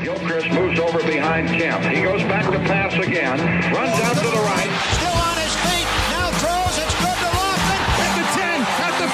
Gilchrist moves over behind Kemp. He goes back to pass again. Runs out to the right. Still on his feet. Now throws. It's good to Lofton. At the 10. At the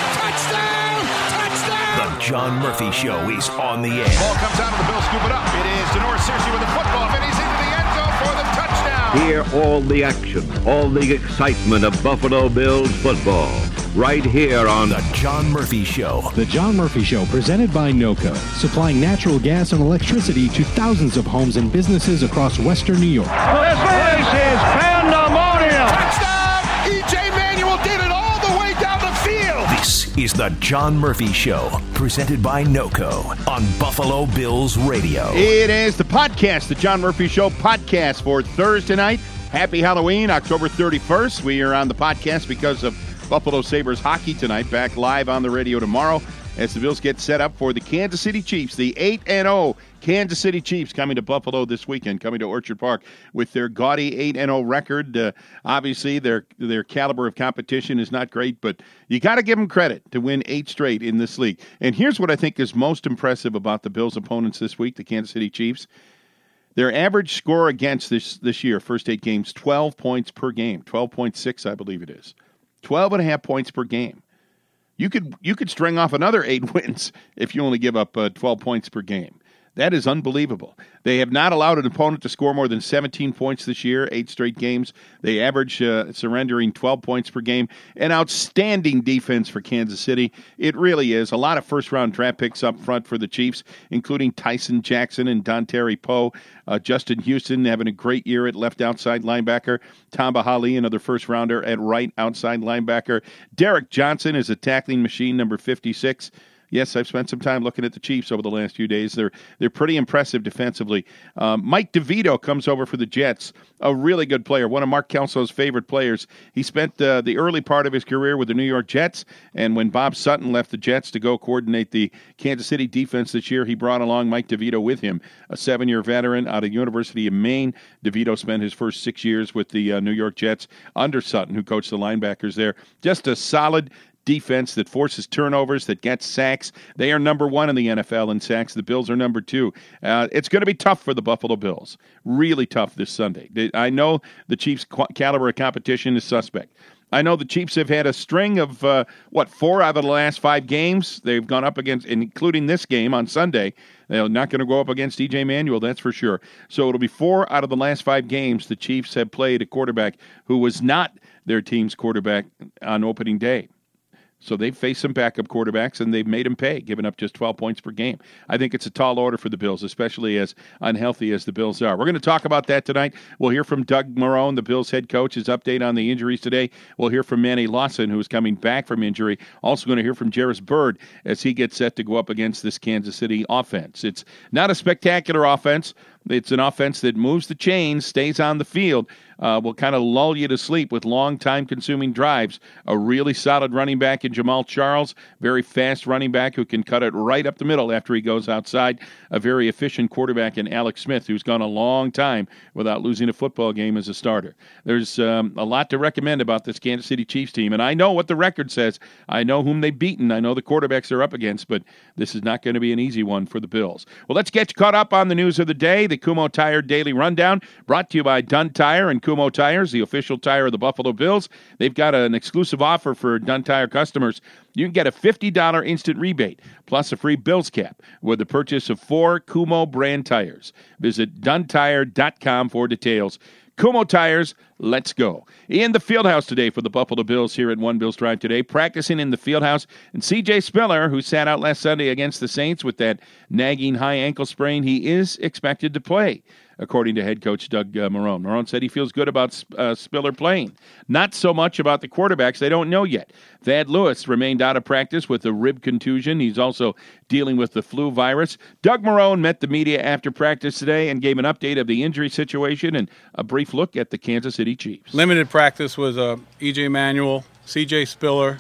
5. Touchdown. The John Murphy Show is on the air. Ball comes out of the Bills. Scoop it up. It is Denoris Searcy with the football. And he's into the end zone for the touchdown. Hear all the action, all the excitement of Buffalo Bills football. Right here on The John Murphy Show. The John Murphy Show, presented by NOCO, supplying natural gas and electricity to thousands of homes and businesses across western New York. This place is pandemonium. Touchdown! E.J. Manuel did it all the way down the field. This is The John Murphy Show, presented by NOCO on Buffalo Bills Radio. It is the podcast, the John Murphy Show podcast for Thursday night. Happy Halloween, October 31st. We are on the podcast because of Buffalo Sabres hockey tonight, back live on the radio tomorrow as the Bills get set up for the Kansas City Chiefs, the 8-0 Kansas City Chiefs coming to Buffalo this weekend, coming to Orchard Park with their gaudy 8-0 record. Obviously, their caliber of competition is not great, but you got to give them credit to win 8 straight in this league. And here's what I think is most impressive about the Bills' opponents this week, the Kansas City Chiefs. Their average score against this year, first 8 games, 12 points per game, 12.6, I believe it is. 12.5 points per game. You could string off another 8 wins if you only give up 12 points per game. That is unbelievable. They have not allowed an opponent to score more than 17 points this year, 8 straight games. They average surrendering 12 points per game. An outstanding defense for Kansas City. It really is. A lot of first-round draft picks up front for the Chiefs, including Tyson Jackson and Dontari Poe. Justin Houston having a great year at left outside linebacker. Tamba Hali, another first-rounder at right outside linebacker. Derek Johnson is a tackling machine, number 56. Yes, I've spent some time looking at the Chiefs over the last few days. They're pretty impressive defensively. Mike DeVito comes over for the Jets, a really good player, one of Mark Kelso's favorite players. He spent the early part of his career with the New York Jets, and when Bob Sutton left the Jets to go coordinate the Kansas City defense this year, he brought along Mike DeVito with him, a 7-year veteran out of University of Maine. DeVito spent his first 6 years with the New York Jets under Sutton, who coached the linebackers there. Just a solid defense that forces turnovers, that gets sacks. They are number 1 in the NFL in sacks. The Bills are number 2. It's going to be tough for the Buffalo Bills. Really tough this Sunday. I know the Chiefs' caliber of competition is suspect. I know the Chiefs have had a string of, 4 out of the last 5 games they've gone up against, including this game on Sunday. They're not going to go up against E.J. Manuel, that's for sure. So it'll be 4 out of the last 5 games the Chiefs have played a quarterback who was not their team's quarterback on opening day. So they've faced some backup quarterbacks, and they've made them pay, giving up just 12 points per game. I think it's a tall order for the Bills, especially as unhealthy as the Bills are. We're going to talk about that tonight. We'll hear from Doug Marrone, the Bills head coach, his update on the injuries today. We'll hear from Manny Lawson, who's coming back from injury. Also going to hear from Jairus Byrd as he gets set to go up against this Kansas City offense. It's not a spectacular offense. It's an offense that moves the chains, stays on the field, will kind of lull you to sleep with long time-consuming drives. A really solid running back in Jamal Charles, very fast running back who can cut it right up the middle after he goes outside. A very efficient quarterback in Alex Smith, who's gone a long time without losing a football game as a starter. There's a lot to recommend about this Kansas City Chiefs team, and I know what the record says. I know whom they've beaten. I know the quarterbacks they're up against, but this is not going to be an easy one for the Bills. Well, let's get you caught up on the news of the day. The Kumho Tire Daily Rundown, brought to you by Dunn Tire and Kumho Tires, the official tire of the Buffalo Bills. They've got an exclusive offer for Dunn Tire customers. You can get a $50 instant rebate, plus a free Bills cap, with the purchase of 4 Kumho brand tires. Visit DunnTire.com for details. Kumho Tires, let's go. In the Fieldhouse today for the Buffalo Bills here at One Bills Drive today, practicing in the Fieldhouse, and C.J. Spiller, who sat out last Sunday against the Saints with that nagging high ankle sprain, he is expected to play, according to head coach Doug Marrone. Marrone said he feels good about Spiller playing. Not so much about the quarterbacks. They don't know yet. Thad Lewis remained out of practice with a rib contusion. He's also dealing with the flu virus. Doug Marrone met the media after practice today and gave an update of the injury situation and a brief look at the Kansas City Chiefs. Limited practice was E.J. Manuel, C.J. Spiller,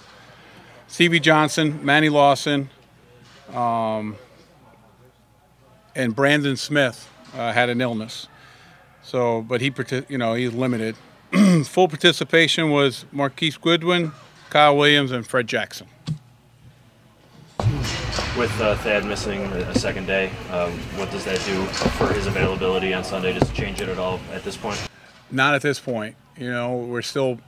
C.B. Johnson, Manny Lawson, and Brandon Smith. Had an illness, but he's limited. Full participation was Marquise Goodwin, Kyle Williams, and Fred Jackson. With Thad missing a second day, what does that do for his availability on Sunday? Does it change it at all at this point? Not at this point. You know, we're still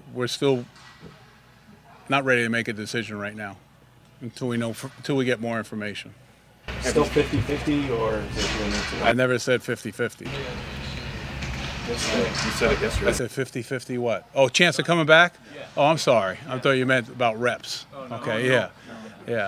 not ready to make a decision right now until we get more information. Still 50-50, or is it going into? I never said 50-50. You said it yesterday. I said 50-50 what? Oh, chance of coming back? Oh, I'm sorry. I thought you meant about reps. Okay, yeah.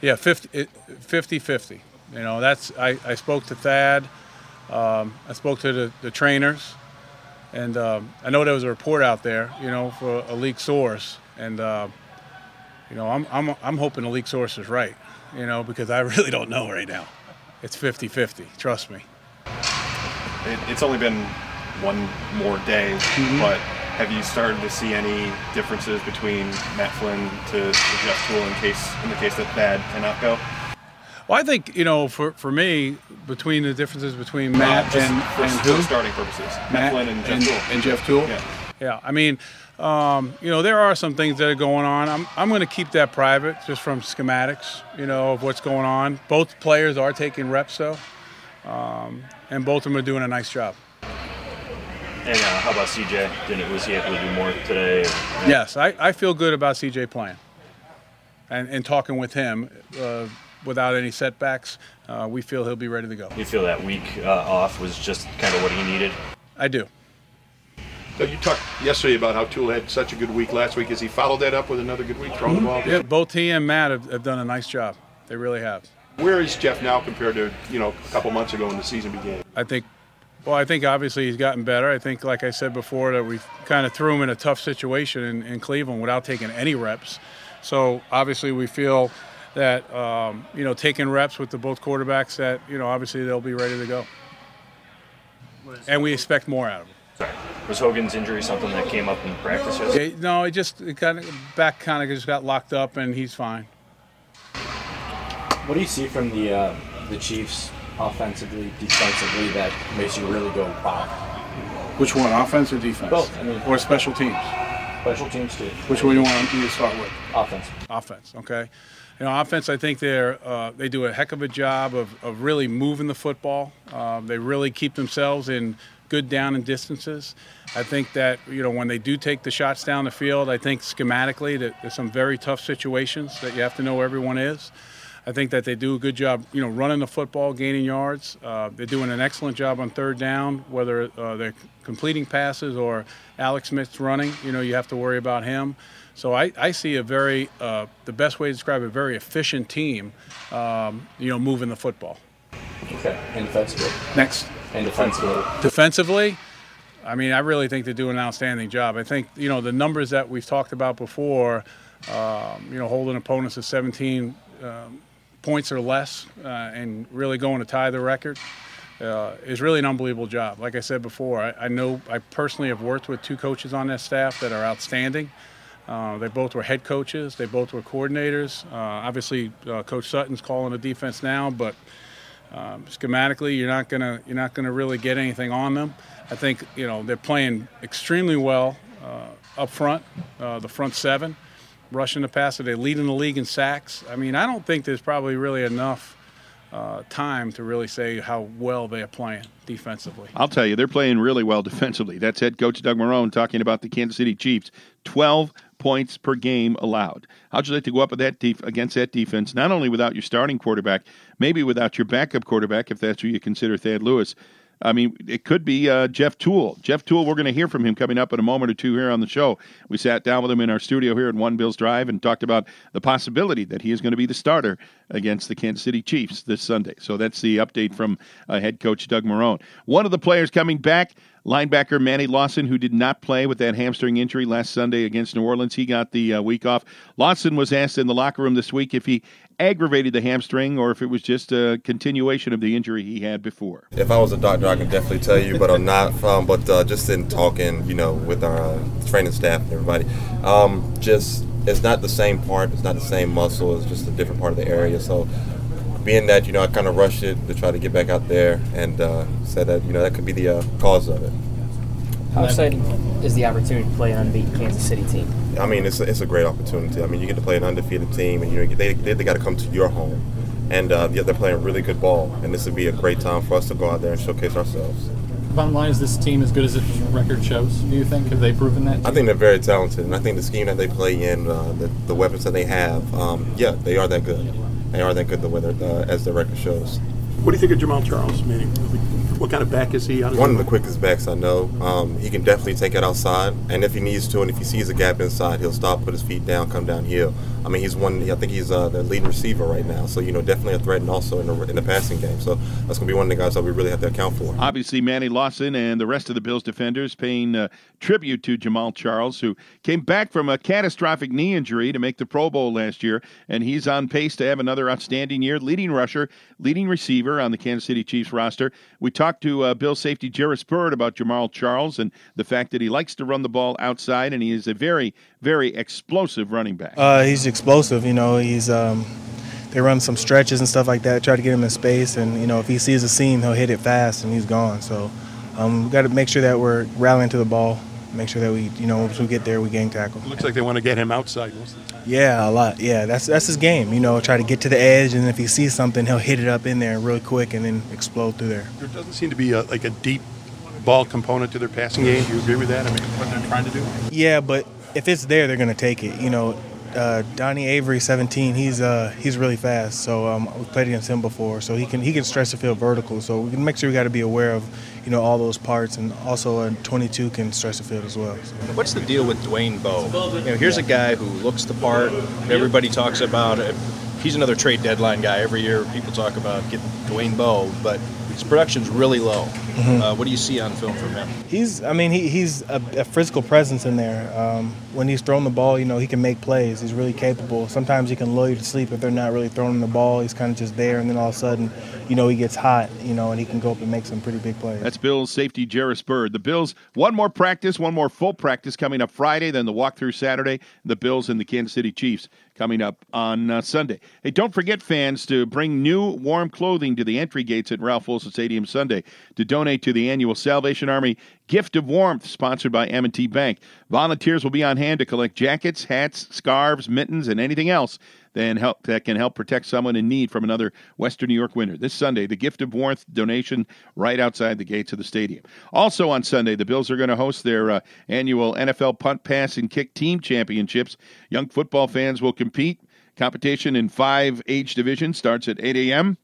50-50. You know, that's. I spoke to Thad. I spoke to the trainers, and I know there was a report out there, you know, for a leak source, and you know, I'm hoping the leak source is right, you know, because I really don't know right now. It's 50-50. Trust me. It's only been one more day, but have you started to see any differences between Matt Flynn to Jeff Toole in the case that Thad cannot go? Well, I think, you know, for me, between the differences between Matt and for starting purposes, Matt Flynn and Jeff Toole. Yeah. I mean, you know, there are some things that are going on. I'm going to keep that private, just from schematics, you know, of what's going on. Both players are taking reps, though, and both of them are doing a nice job. And how about CJ? Was he able to do more today? Yes, I feel good about CJ playing. And talking with him, without any setbacks, we feel he'll be ready to go. You feel that week off was just kind of what he needed? I do. So you talked yesterday about how Toole had such a good week last week. Has he followed that up with another good week throwing the ball? Yeah, both he and Matt have done a nice job. They really have. Where is Jeff now compared to, you know, a couple months ago when the season began? I think obviously he's gotten better. I think, like I said before, that we kind of threw him in a tough situation in Cleveland without taking any reps. So obviously we feel that, you know, taking reps with both quarterbacks, that, you know, obviously they'll be ready to go. And we expect more out of them. Sorry. Was Hogan's injury something that came up in practice yesterday? No, it kind of just got locked up, and he's fine. What do you see from the Chiefs offensively, defensively, that makes you really go, wow? Which one, offense or defense? Both. I mean, or special teams? Special teams too. Which one do you want me to start with? Offense. Offense, okay. You know, offense, I think they do a heck of a job of really moving the football. They really keep themselves in good down and distances. I think that, you know, when they do take the shots down the field, I think schematically that there's some very tough situations that you have to know where everyone is. I think that they do a good job, you know, running the football, gaining yards. They're doing an excellent job on third down, whether they're completing passes or Alex Smith's running. You know, you have to worry about him. So I see a very, the best way to describe it, a very efficient team, you know, moving the football. Okay, and defensively? Next. And defensively? Defensively, I mean, I really think they do an outstanding job. I think, you know, the numbers that we've talked about before, you know, holding opponents to 17 points or less and really going to tie the record is really an unbelievable job. Like I said before, I know I personally have worked with two coaches on that staff that are outstanding. They both were head coaches. They both were coordinators. Obviously, Coach Sutton's calling the defense now, but schematically, you're not gonna really get anything on them. I think, you know, they're playing extremely well up front, the front seven, rushing the passer. They're leading the league in sacks. I mean, I don't think there's probably really enough time to really say how well they're playing defensively. I'll tell you, they're playing really well defensively. That's head coach Doug Marrone talking about the Kansas City Chiefs. 12 points per game allowed. How'd you like to go up with that against that defense, not only without your starting quarterback, maybe without your backup quarterback, if that's who you consider Thad Lewis. I mean, it could be Jeff Toole. Jeff Toole, we're going to hear from him coming up in a moment or two here on the show. We sat down with him in our studio here at One Bills Drive and talked about the possibility that he is going to be the starter against the Kansas City Chiefs this Sunday. So that's the update from head coach Doug Marrone. One of the players coming back, linebacker Manny Lawson, who did not play with that hamstring injury last Sunday against New Orleans. He got the week off. Lawson was asked in the locker room this week if he aggravated the hamstring or if it was just a continuation of the injury he had before. If I was a doctor, I can definitely tell you, but I'm not. But just in talking, you know, with our training staff and everybody, just it's not the same part. It's not the same muscle. It's just a different part of the area. So being that, you know, I kind of rushed it to try to get back out there and said that, you know, that could be the cause of it. How exciting is the opportunity to play an unbeaten Kansas City team? I mean, it's a great opportunity. I mean, you get to play an undefeated team, and you know they got to come to your home And they're playing really good ball, and this would be a great time for us to go out there and showcase ourselves. Bottom line, is this team as good as its record shows, do you think? Have they proven that? I think they're very talented, and I think the scheme that they play in, the weapons that they have, they are that good. They are that good as the record shows. What do you think of Jamaal Charles, Manny? What kind of back is he? One of the quickest backs I know. He can definitely take it outside, and if he needs to, and if he sees a gap inside, he'll stop, put his feet down, come downhill. I mean, I think he's the leading receiver right now, so definitely a threat, and also in the passing game. So that's going to be one of the guys that we really have to account for. Obviously, Manny Lawson and the rest of the Bills defenders paying tribute to Jamaal Charles, who came back from a catastrophic knee injury to make the Pro Bowl last year, and he's on pace to have another outstanding year. Leading rusher, leading receiver on the Kansas City Chiefs roster. We talked to Bills safety Jairus Byrd about Jamaal Charles and the fact that he likes to run the ball outside, and he is a very, very explosive running back. He's explosive. He's they run some stretches and stuff like that, try to get him in space, and if he sees a seam, he'll hit it fast, and he's gone. So we've got to make sure that we're rallying to the ball, make sure that we, once we get there, we gang tackle. It looks like they want to get him outside most of the time. Yeah, a lot. Yeah, that's his game. Try to get to the edge, and if he sees something, he'll hit it up in there really quick and then explode through there. There doesn't seem to be a deep ball component to their passing game. Do you agree with that? I mean, what they're trying to do? Yeah, but if it's there, they're going to take it. Donnie Avery, 17, he's really fast. So we played against him before. So he can stretch the field vertical. So we can make sure we got to be aware of all those parts, and also a 22 can stretch the field as well. So. What's the deal with Dwayne Bowe? Here's a guy who looks the part. Everybody talks about it. He's another trade deadline guy. Every year people talk about getting Dwayne Bowe, but his production's really low. Mm-hmm. What do you see on film from him? He's a physical presence in there. When he's throwing the ball, he can make plays. He's really capable. Sometimes he can lull you to sleep if they're not really throwing the ball. He's kind of just there, and then all of a sudden, he gets hot, and he can go up and make some pretty big plays. That's Bills safety Jairus Byrd. The Bills, one more full practice coming up Friday, then the walkthrough Saturday. The Bills and the Kansas City Chiefs coming up on Sunday. Hey, don't forget, fans, to bring new warm clothing to the entry gates at Ralph Wilson Stadium Sunday to donate to the annual Salvation Army Gift of Warmth, sponsored by M&T Bank. Volunteers will be on hand to collect jackets, hats, scarves, mittens, and anything else that can help protect someone in need from another Western New York winter. This Sunday, the Gift of Warmth donation right outside the gates of the stadium. Also on Sunday, the Bills are going to host their annual NFL Punt, Pass, and Kick Team Championships. Young football fans will compete. Competition in 5 age divisions starts at 8 a.m.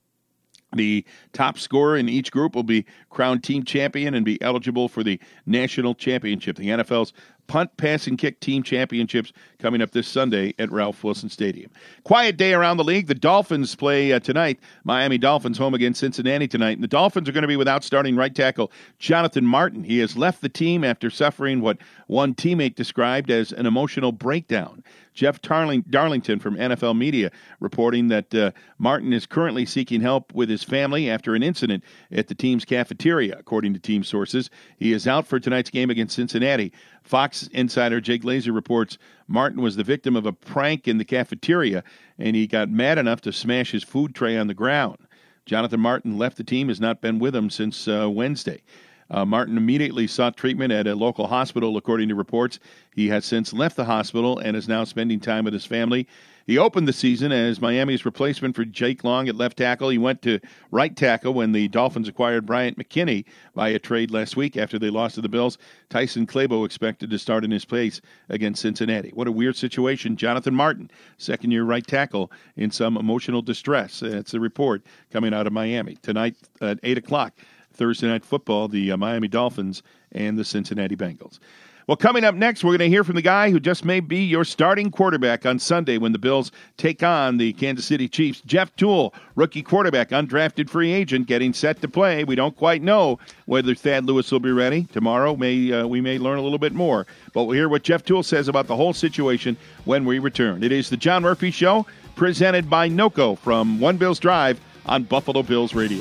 The top scorer in each group will be crowned team champion and be eligible for the national championship. The NFL's Punt, Pass, and Kick Team Championships coming up this Sunday at Ralph Wilson Stadium. Quiet day around the league. The Dolphins play tonight. Miami Dolphins home against Cincinnati tonight. And the Dolphins are going to be without starting right tackle Jonathan Martin. He has left the team after suffering what one teammate described as an emotional breakdown. Jeff Darlington from NFL Media reporting that Martin is currently seeking help with his family after an incident at the team's cafeteria, according to team sources. He is out for tonight's game against Cincinnati. Fox insider Jake Glazer reports Martin was the victim of a prank in the cafeteria, and he got mad enough to smash his food tray on the ground. Jonathan Martin left the team, has not been with him since Wednesday. Martin immediately sought treatment at a local hospital, according to reports. He has since left the hospital and is now spending time with his family. He opened the season as Miami's replacement for Jake Long at left tackle. He went to right tackle when the Dolphins acquired Bryant McKinney via trade last week after they lost to the Bills. Tyson Clabo expected to start in his place against Cincinnati. What a weird situation. Jonathan Martin, second-year right tackle, in some emotional distress. That's the report coming out of Miami. Tonight at 8 o'clock. Thursday Night Football, the Miami Dolphins and the Cincinnati Bengals. Well, coming up next, we're going to hear from the guy who just may be your starting quarterback on Sunday when the Bills take on the Kansas City Chiefs. Jeff Tuel, rookie quarterback, undrafted free agent, getting set to play. We don't quite know whether Thad Lewis will be ready. Tomorrow, we may learn a little bit more. But we'll hear what Jeff Tuel says about the whole situation when we return. It is the John Murphy Show, presented by NOCO from One Bills Drive on Buffalo Bills Radio.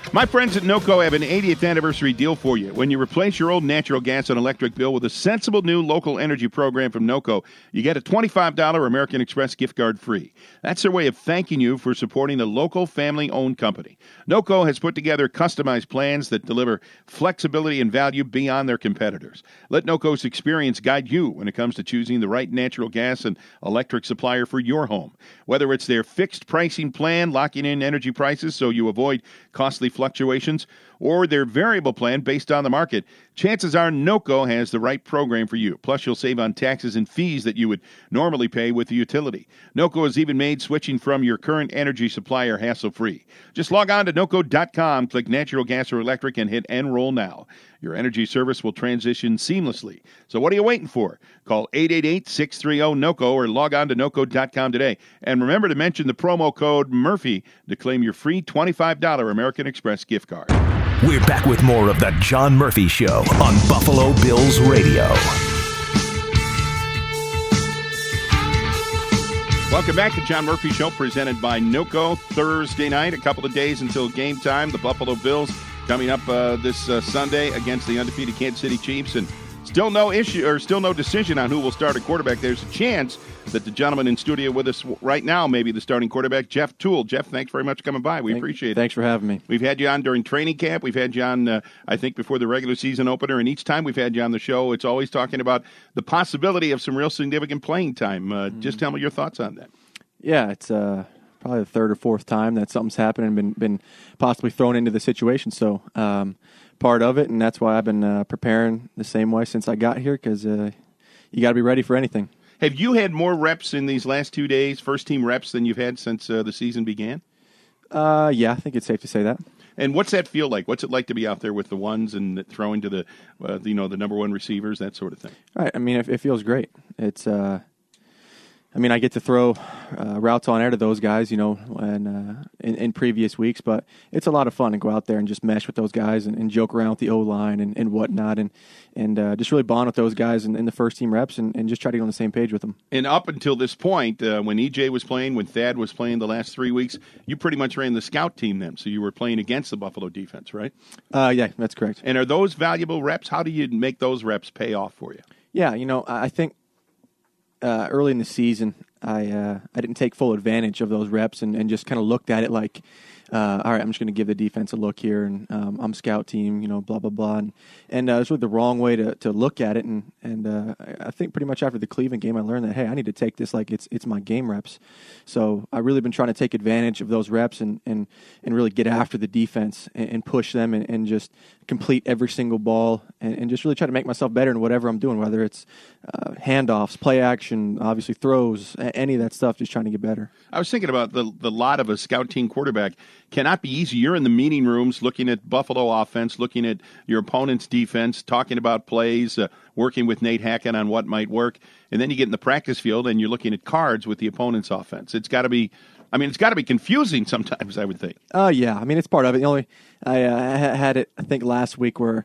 My friends at NOCO have an 80th anniversary deal for you. When you replace your old natural gas and electric bill with a sensible new local energy program from NOCO, you get a $25 American Express gift card free. That's their way of thanking you for supporting a local family-owned company. NOCO has put together customized plans that deliver flexibility and value beyond their competitors. Let NOCO's experience guide you when it comes to choosing the right natural gas and electric supplier for your home. Whether it's their fixed pricing plan, locking in energy prices so you avoid costly fluctuations, or their variable plan based on the market, chances are NOCO has the right program for you. Plus, you'll save on taxes and fees that you would normally pay with the utility. NOCO has even made switching from your current energy supplier hassle-free. Just log on to NOCO.com, click natural gas or electric, and hit Enroll Now. Your energy service will transition seamlessly. So what are you waiting for? Call 888-630-NOCO or log on to NOCO.com today. And remember to mention the promo code Murphy to claim your free $25 American Express gift card. We're back with more of the John Murphy Show on Buffalo Bills Radio. Welcome back to John Murphy Show, presented by NOCO. Thursday night, a couple of days until game time. The Buffalo Bills coming up this Sunday against the undefeated Kansas City Chiefs, and still no decision on who will start at quarterback. There's a chance that the gentleman in studio with us right now may be the starting quarterback, Jeff Toole. Jeff, thanks very much for coming by. We appreciate it. Thanks for having me. We've had you on during training camp. We've had you on, I think, before the regular season opener, and each time we've had you on the show, it's always talking about the possibility of some real significant playing time. Just tell me your thoughts on that. Yeah, it's probably the third or fourth time that something's happened and been possibly thrown into the situation. So part of it, and that's why I've been preparing the same way since I got here, because you got to be ready for anything. Have you had more reps in these last 2 days, first-team reps, than you've had since the season began? Yeah, I think it's safe to say that. And what's that feel like? What's it like to be out there with the ones and throwing to the number one receivers, that sort of thing? Right. I mean, it feels great. It's I get to throw routes on air to those guys, and in previous weeks, but it's a lot of fun to go out there and just mesh with those guys and joke around with the O-line and whatnot, and just really bond with those guys in the first-team reps and just try to get on the same page with them. And up until this point, when EJ was playing, when Thad was playing the last 3 weeks, you pretty much ran the scout team then, so you were playing against the Buffalo defense, right? Yeah, that's correct. And are those valuable reps? How do you make those reps pay off for you? Yeah, I think early in the season, I didn't take full advantage of those reps and just kind of looked at it like, all right, I'm just going to give the defense a look here, and I'm scout team, blah, blah, blah. And it was really the wrong way to look at it. And I think pretty much after the Cleveland game, I learned that, hey, I need to take this like it's my game reps. So I've really been trying to take advantage of those reps and really get after the defense and push them and just complete every single ball and just really try to make myself better in whatever I'm doing, whether it's handoffs, play action, obviously throws, any of that stuff, just trying to get better. I was thinking about the lot of a scout team quarterback cannot be easy. You're in the meeting rooms looking at Buffalo offense, looking at your opponent's defense, talking about plays, working with Nate Hackett on what might work, and then you get in the practice field and you're looking at cards with the opponent's offense. It's got to be confusing sometimes, I would think. Yeah. It's part of it. I had it, I think, last week where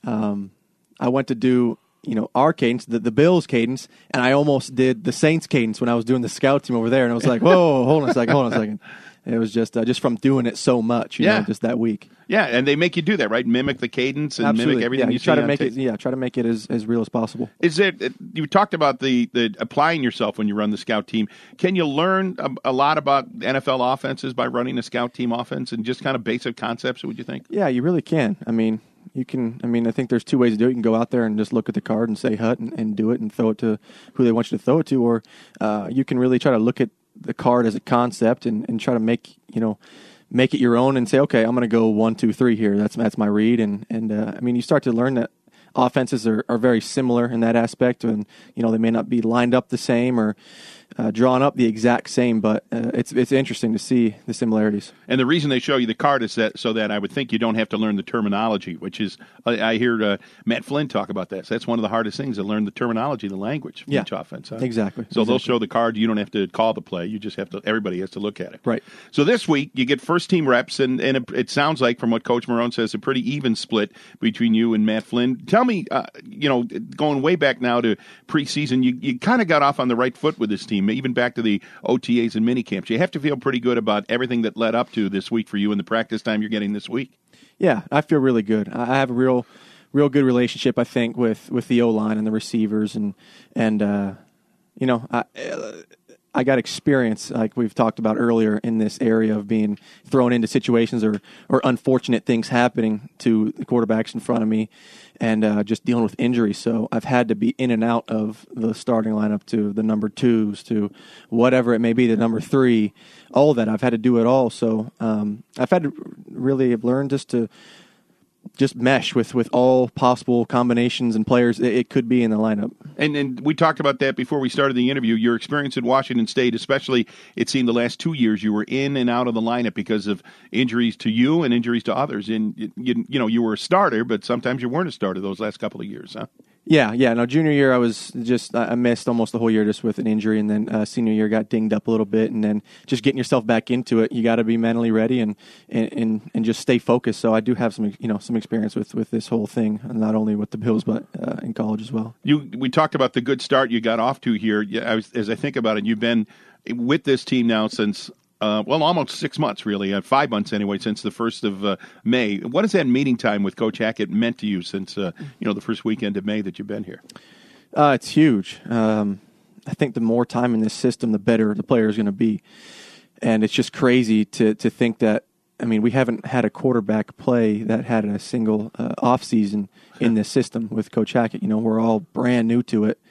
I went to do, our cadence, the Bills cadence, and I almost did the Saints cadence when I was doing the scout team over there, and I was like, whoa, hold on a second. It was just from doing it so much, just that week. Yeah, and they make you do that, right? Mimic the cadence and mimic everything you try see to make it. Yeah, try to make it as real as possible. Is it? You talked about the applying yourself when you run the scout team. Can you learn a lot about NFL offenses by running a scout team offense and just kind of basic concepts? Would you think? Yeah, you really can. You can. I think there's two ways to do it. You can go out there and just look at the card and say hut and do it and throw it to who they want you to throw it to, or you can really try to look at the card as a concept and try to make it your own and say, okay, I'm going to go 1, 2, 3 here. That's my read. And you start to learn that offenses are very similar in that aspect, and they may not be lined up the same or drawn up the exact same, but it's interesting to see the similarities. And the reason they show you the card is so that I would think you don't have to learn the terminology, which is I hear Matt Flynn talk about that. So that's one of the hardest things, to learn the terminology, the language of each offense. Huh? Exactly. So they'll show the card. You don't have to call the play. You just have to. Everybody has to look at it. Right. So this week you get first team reps, and it sounds like from what Coach Marone says, a pretty even split between you and Matt Flynn. Tell me, going way back now to preseason, you kind of got off on the right foot with this team. team, even back to the OTAs and mini camps. You have to feel pretty good about everything that led up to this week for you and the practice time you're getting this week. Yeah, I feel really good. I have a real good relationship, I think, with the O-line and the receivers, and you know, I got experience, like we've talked about earlier, in this area of being thrown into situations or unfortunate things happening to the quarterbacks in front of me, and just dealing with injuries. So I've had to be in and out of the starting lineup to the number 2s to whatever it may be, the number 3, all of that. I've had to do it all. So I've had to really have learned just mesh with all possible combinations and players it could be in the lineup. And we talked about that before we started the interview. Your experience at Washington State, especially, it seemed the last 2 years, you were in and out of the lineup because of injuries to you and injuries to others. And you were a starter, but sometimes you weren't a starter those last couple of years, huh? Yeah. No, junior year I missed almost the whole year just with an injury, and then senior year got dinged up a little bit, and then just getting yourself back into it, you got to be mentally ready and just stay focused. So I do have some experience with this whole thing, not only with the Bills but in college as well. We talked about the good start you got off to here. As I think about it, you've been with this team now since. Almost 6 months, really, 5 months anyway, since the 1st of May. What has that meeting time with Coach Hackett meant to you since the first weekend of May that you've been here? It's huge. I think the more time in this system, the better the player is going to be. And it's just crazy to think that, I mean, we haven't had a quarterback play that had a single off season in this system with Coach Hackett. We're all brand new to it.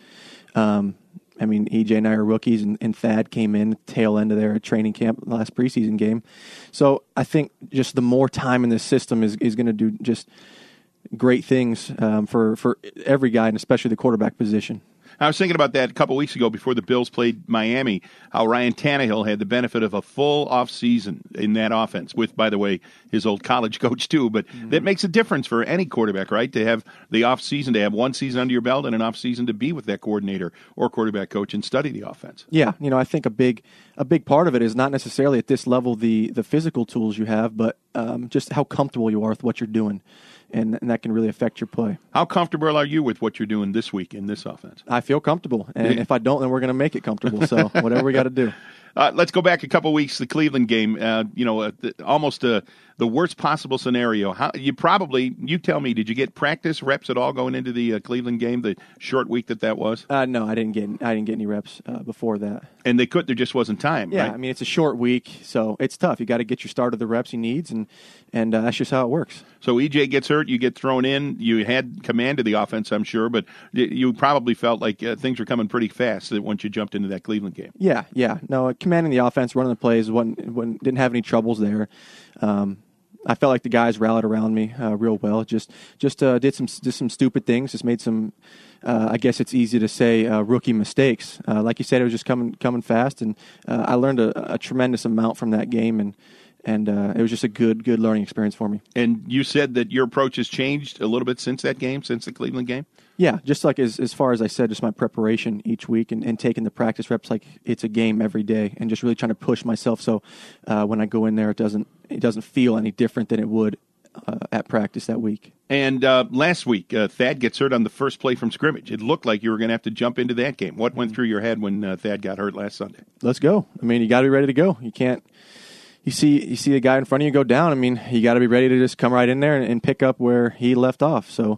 I mean, EJ and I are rookies, and Thad came in tail end of their training camp last preseason game. So I think just the more time in this system is going to do just great things for every guy, and especially the quarterback position. I was thinking about that a couple weeks ago before the Bills played Miami, how Ryan Tannehill had the benefit of a full offseason in that offense with, by the way, his old college coach too. But that makes a difference for any quarterback, right? To have the offseason, to have one season under your belt and an offseason to be with that coordinator or quarterback coach and study the offense. Yeah, I think a big part of it is not necessarily at this level the physical tools you have, but just how comfortable you are with what you're doing. And that can really affect your play. How comfortable are you with what you're doing this week in this offense? I feel comfortable. And if I don't, then we're going to make it comfortable. So whatever we got to do. Let's go back a couple weeks, the Cleveland game. Almost the worst possible scenario. You tell me, did you get practice reps at all going into the Cleveland game, the short week that was? No, I didn't get any reps before that. And there just wasn't time, right? I mean, it's a short week, so it's tough. You got to get your start of the reps he needs, and that's just how it works. So EJ gets hurt, you get thrown in. You had command of the offense, I'm sure, but you probably felt like things were coming pretty fast once you jumped into that Cleveland game. Yeah. No, commanding the offense, running the plays, didn't have any troubles there. I felt like the guys rallied around me real well. Just did some stupid things. Just made some, I guess it's easy to say, rookie mistakes. Like you said, it was just coming fast, and I learned a tremendous amount from that game, and it was just a good learning experience for me. And you said that your approach has changed a little bit since that game, since the Cleveland game? Yeah, just like as far as I said, just my preparation each week and taking the practice reps like it's a game every day, and just really trying to push myself so when I go in there, it doesn't feel any different than it would at practice that week. And last week, Thad gets hurt on the first play from scrimmage. It looked like you were going to have to jump into that game. What went through your head when Thad got hurt last Sunday? Let's go. I mean, you got to be ready to go. You can't. You see the guy in front of you go down. I mean, you got to be ready to just come right in there and pick up where he left off. So,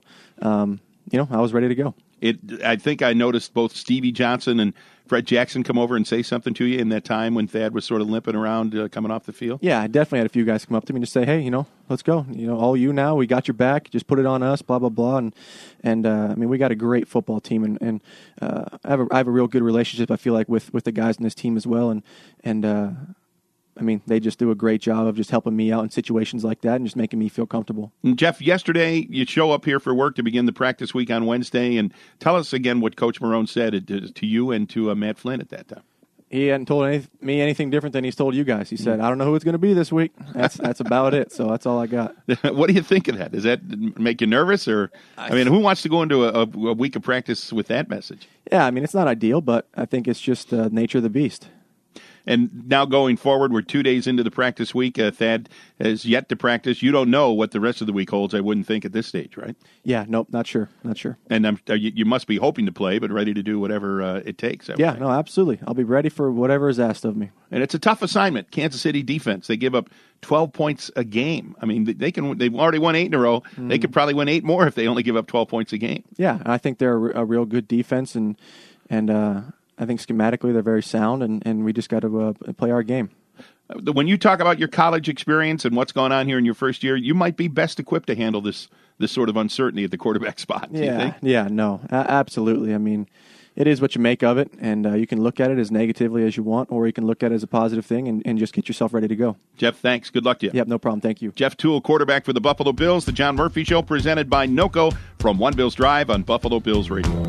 I was ready to go. I think I noticed both Stevie Johnson and Fred Jackson come over and say something to you in that time when Thad was sort of limping around coming off the field. Yeah, I definitely had a few guys come up to me and just say, hey, let's go. All you now, we got your back. Just put it on us, blah, blah, blah. And I mean, we got a great football team, and I have a real good relationship, I feel like, with the guys in this team as well. And I mean, they just do a great job of just helping me out in situations like that and just making me feel comfortable. And Jeff, yesterday you show up here for work to begin the practice week on Wednesday, and tell us again what Coach Marrone said to you and to Matt Flynn at that time. He hadn't told me anything different than he's told you guys. He said, I don't know who it's going to be this week. That's about it, so that's all I got. What do you think of that? Does that make you nervous? Or I mean, who wants to go into a week of practice with that message? Yeah, I mean, it's not ideal, but I think it's just the nature of the beast. And now going forward, we're 2 days into the practice week. Thad has yet to practice. You don't know what the rest of the week holds, I wouldn't think, at this stage, right? Yeah, nope, not sure. And you must be hoping to play, but ready to do whatever it takes. Yeah, no, absolutely. I'll be ready for whatever is asked of me. And it's a tough assignment. Kansas City defense, they give up 12 points a game. I mean, they've already won 8 in a row. Mm-hmm. They could probably win 8 more if they only give up 12 points a game. Yeah, I think they're a real good defense, and I think schematically they're very sound, and we just got to play our game. When you talk about your college experience and what's going on here in your first year, you might be best equipped to handle this sort of uncertainty at the quarterback spot. Do you think? Yeah, no, absolutely. I mean, it is what you make of it, and you can look at it as negatively as you want, or you can look at it as a positive thing and just get yourself ready to go. Jeff, thanks. Good luck to you. Yep, no problem. Thank you. Jeff Toole, quarterback for the Buffalo Bills. The John Murphy Show, presented by NOCO from One Bills Drive on Buffalo Bills Radio.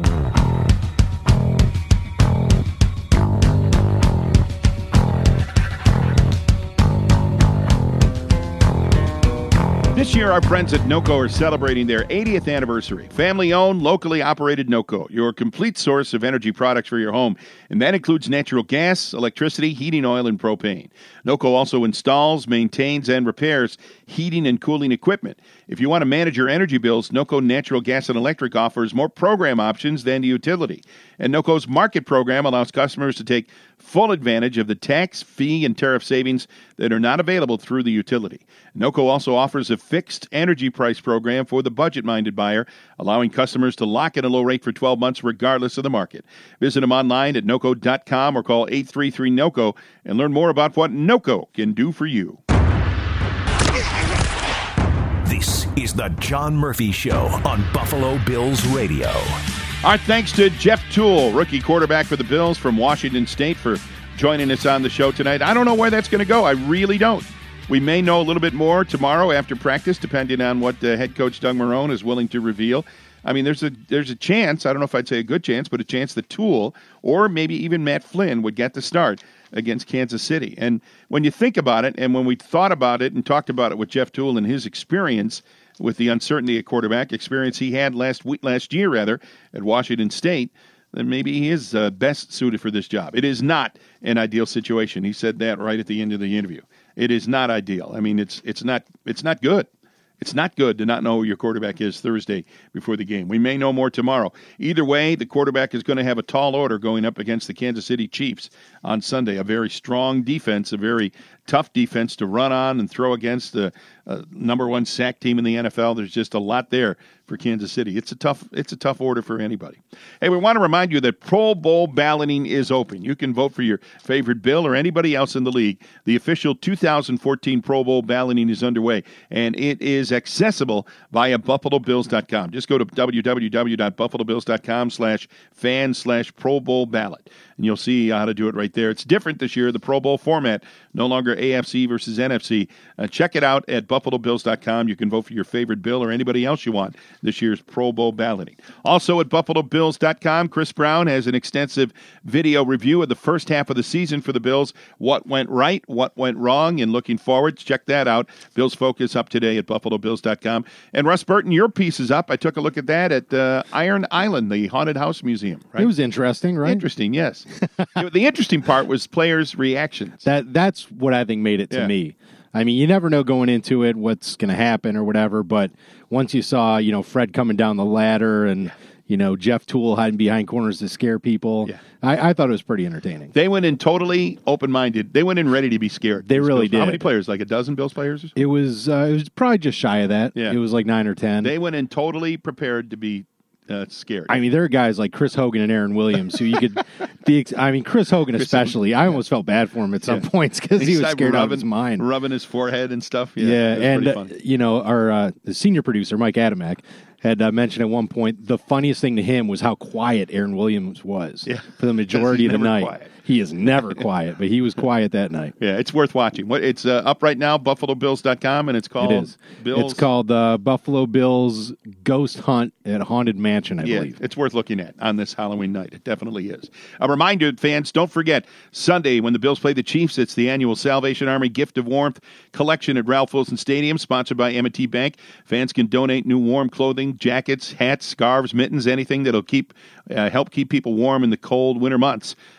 This year, our friends at NOCO are celebrating their 80th anniversary. Family-owned, locally operated NOCO, your complete source of energy products for your home. And that includes natural gas, electricity, heating oil, and propane. NOCO also installs, maintains, and repairs heating and cooling equipment. If you want to manage your energy bills, NOCO Natural Gas and Electric offers more program options than the utility. And NOCO's market program allows customers to take full advantage of the tax, fee, and tariff savings that are not available through the utility. NOCO also offers a fixed energy price program for the budget-minded buyer, allowing customers to lock in a low rate for 12 months regardless of the market. Visit them online at NOCO.com or call 833-NOCO and learn more about what NOCO can do for you. This is the John Murphy Show on Buffalo Bills Radio. Our thanks to Jeff Toole, rookie quarterback for the Bills from Washington State, for joining us on the show tonight. I don't know where that's going to go. I really don't. We may know a little bit more tomorrow after practice, depending on what head coach Doug Marrone is willing to reveal. I mean, there's a chance, I don't know if I'd say a good chance, but a chance that Toole or maybe even Matt Flynn would get the start against Kansas City. And when you think about it, and when we thought about it and talked about it with Jeff Toole and his experience with the uncertainty at quarterback, experience he had last year at Washington State, then maybe he is best suited for this job. It is not an ideal situation. He said that right at the end of the interview. It is not ideal. I mean, it's not good. It's not good to not know who your quarterback is Thursday before the game. We may know more tomorrow. Either way, the quarterback is going to have a tall order going up against the Kansas City Chiefs on Sunday. A very strong defense, a very tough defense to run on and throw against the number one sack team in the NFL. There's just a lot there for Kansas City. It's a tough order for anybody. Hey, we want to remind you that Pro Bowl balloting is open. You can vote for your favorite Bill or anybody else in the league. The official 2014 Pro Bowl balloting is underway, and it is accessible via BuffaloBills.com. Just go to www.BuffaloBills.com/fan/Pro Bowl ballot, and you'll see how to do it right there. It's different this year. The Pro Bowl format, no longer AFC versus NFC. Check it out at BuffaloBills.com. You can vote for your favorite Bill or anybody else you want this year's Pro Bowl balloting. Also at BuffaloBills.com, Chris Brown has an extensive video review of the first half of the season for the Bills. What went right, what went wrong, and looking forward. Check that out. Bills Focus up today at BuffaloBills.com. And Russ Burton, your piece is up. I took a look at that at Iron Island, the Haunted House Museum. Right? It was interesting, right? Interesting, yes. The interesting part was players' reactions. That's what I think made it to me. I mean, you never know going into it what's going to happen or whatever, but once you saw, Fred coming down the ladder and, Jeff Toole hiding behind corners to scare people, I thought it was pretty entertaining. They went in totally open-minded. They went in ready to be scared. They really did. How many players? Like a dozen Bills players? It was probably just shy of that. Yeah. It was like 9 or 10. They went in totally prepared to be scared. I mean, there are guys like Chris Hogan and Aaron Williams who you could be. Chris Hogan especially. I almost felt bad for him at some points because he was scared out of his mind, rubbing his forehead and stuff. Yeah, and our the senior producer Mike Adamek had mentioned at one point the funniest thing to him was how quiet Aaron Williams was for the majority of the night. Quiet. He is never quiet, but he was quiet that night. Yeah, it's worth watching. It's up right now, BuffaloBills.com, and it's called... It is. It's called Buffalo Bills Ghost Hunt at Haunted Mansion, I believe. It's worth looking at on this Halloween night. It definitely is. A reminder, fans, don't forget, Sunday when the Bills play the Chiefs, it's the annual Salvation Army Gift of Warmth collection at Ralph Wilson Stadium, sponsored by M&T Bank. Fans can donate new warm clothing, jackets, hats, scarves, mittens, anything that'll help keep people warm in the cold winter months.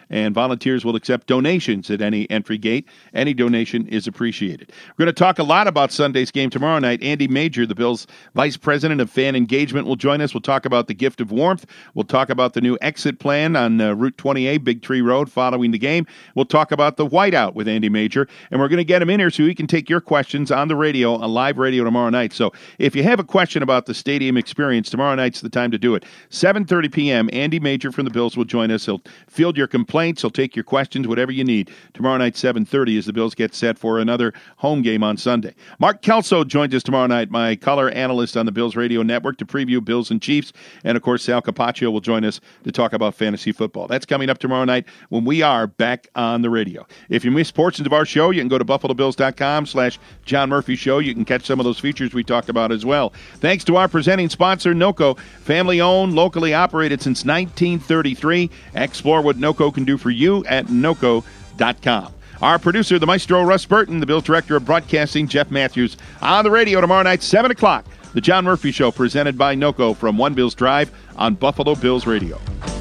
and volunteers will accept donations at any entry gate. Any donation is appreciated. We're going to talk a lot about Sunday's game tomorrow night. Andy Major, the Bills' Vice President of Fan Engagement, will join us. We'll talk about the gift of warmth. We'll talk about the new exit plan on Route 28, Big Tree Road, following the game. We'll talk about the whiteout with Andy Major, and we're going to get him in here so he can take your questions on the radio, on live radio tomorrow night. So if you have a question about the stadium experience, tomorrow night's the time to do it. 7:30 p.m., Andy Major from the Bills will join us. He'll field your complaints. He'll take your questions, whatever you need. Tomorrow night, 7:30, as the Bills get set for another home game on Sunday. Mark Kelso joins us tomorrow night, my color analyst on the Bills Radio Network, to preview Bills and Chiefs. And, of course, Sal Capaccio will join us to talk about fantasy football. That's coming up tomorrow night when we are back on the radio. If you missed portions of our show, you can go to BuffaloBills.com/John Murphy Show. You can catch some of those features we talked about as well. Thanks to our presenting sponsor, NOCO. Family-owned, locally operated since 1933. Explore what NOCO can do for you at NOCO.com. Our producer, the maestro, Russ Burton, the Bills Director of Broadcasting, Jeff Matthews. On the radio tomorrow night, 7 o'clock, The John Murphy Show, presented by NOCO from One Bills Drive on Buffalo Bills Radio.